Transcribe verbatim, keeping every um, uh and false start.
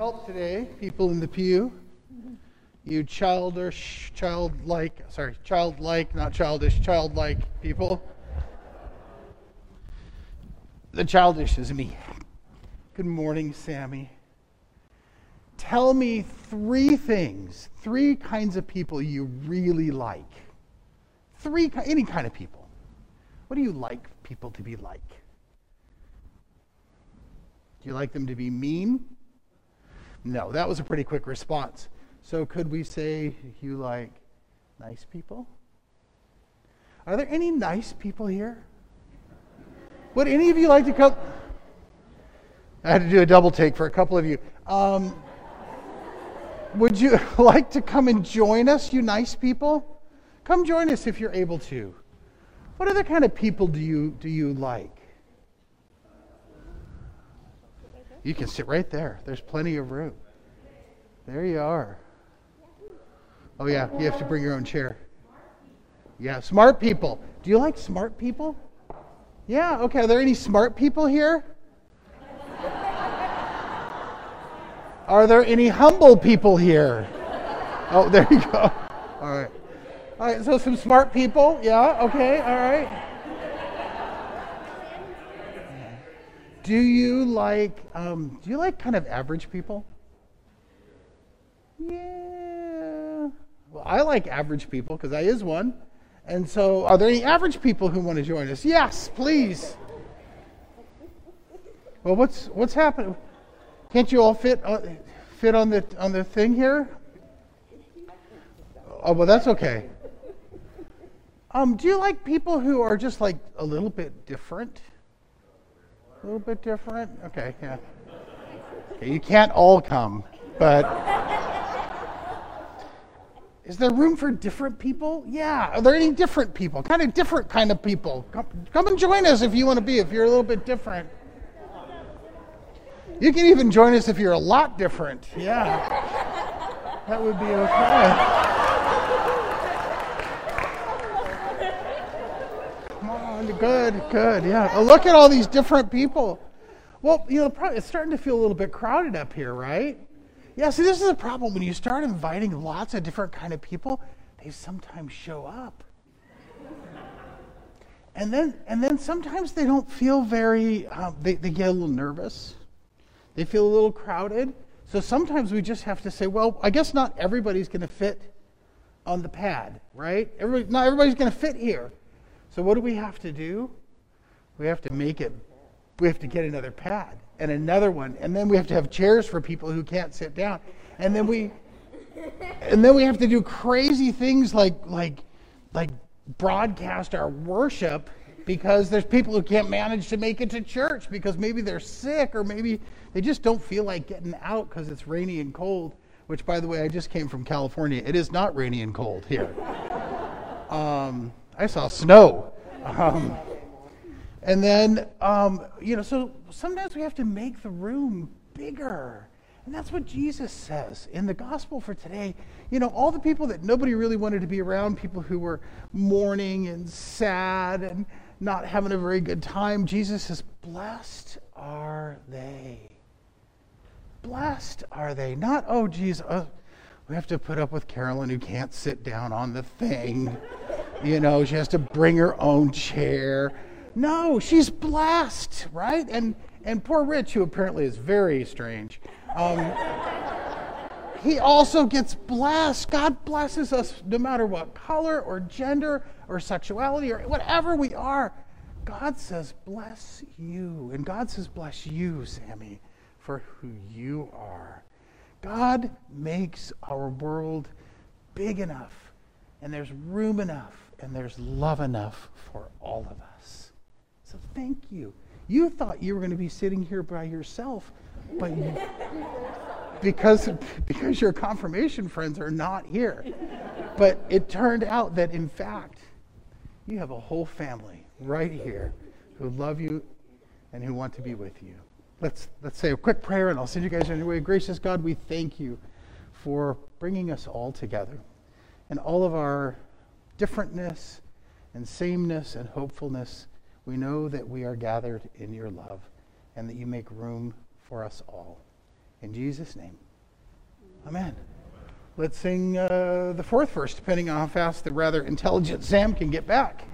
help today, people in the pew. You childish, childlike, sorry, childlike, not childish, childlike people. The childish is me. Good morning, Sammy. Tell me three things, three kinds of people you really like. Three, any kind of people. What do you like people to be like? Do you like them to be mean? No, that was a pretty quick response. So could we say you like nice people? Are there any nice people here? Would any of you like to come? I had to do a double take for a couple of you. Um, would you like to come and join us, you nice people? Come join us if you're able to. What other kind of people do you do you like? You can sit right there. There's plenty of room. There you are. Oh yeah, you have to bring your own chair. Yeah, smart people. Do you like smart people? Yeah, okay. Are there any smart people here? Are there any humble people here? Oh, there you go. All right. All right, so some smart people. Yeah, okay, all right. Do you like, um, do you like kind of average people? Yeah. Well, I like average people because I is one. And so, are there any average people who want to join us? Yes, please. Well, what's what's happening? Can't you all fit uh, fit on the on the thing here? Oh, well, that's okay. Um, do you like people who are just like a little bit different? A little bit different? Okay, yeah. Okay, you can't all come, but is there room for different people? Yeah. Are there any different people? Kind of different kind of people. Come, come and join us if you want to be, if you're a little bit different. You can even join us if you're a lot different. Yeah. That would be okay. Good, good, yeah. Oh, look at all these different people. Well, you know, it's starting to feel a little bit crowded up here, right? Yeah, see, this is a problem. When you start inviting lots of different kind of people, they sometimes show up. And then and then sometimes they don't feel very, uh, they, they get a little nervous. They feel a little crowded. So sometimes we just have to say, well, I guess not everybody's going to fit on the pad, right? Everybody, not everybody's going to fit here. So what do we have to do? We have to make it, we have to get another pad and another one. And then we have to have chairs for people who can't sit down. And then we, and then we have to do crazy things like, like, like broadcast our worship because there's people who can't manage to make it to church because maybe they're sick or maybe they just don't feel like getting out because it's rainy and cold, which, by the way, I just came from California. It is not rainy and cold here. Um... I saw snow. Um, and then, um, you know, so sometimes we have to make the room bigger. And that's what Jesus says in the gospel for today. You know, all the people that nobody really wanted to be around, people who were mourning and sad and not having a very good time, Jesus says, blessed are they. Blessed are they. Not, oh, geez, uh, we have to put up with Carolyn who can't sit down on the thing. You know, she has to bring her own chair. No, she's blessed, right? And and poor Rich, who apparently is very strange, um, he also gets blessed. God blesses us no matter what color or gender or sexuality or whatever we are. God says, bless you. And God says, bless you, Sammy, for who you are. God makes our world big enough, and there's room enough, and there's love enough for all of us. So thank you. You thought you were going to be sitting here by yourself, but you, because, because your confirmation friends are not here. But it turned out that, in fact, you have a whole family right here who love you and who want to be with you. Let's let's say a quick prayer, and I'll send you guys on your way. Gracious God, we thank you for bringing us all together and all of our differentness and sameness and hopefulness. We know that we are gathered in your love and that you make room for us all. In Jesus' name, amen. Let's sing uh, the fourth verse, depending on how fast the rather intelligent Sam can get back.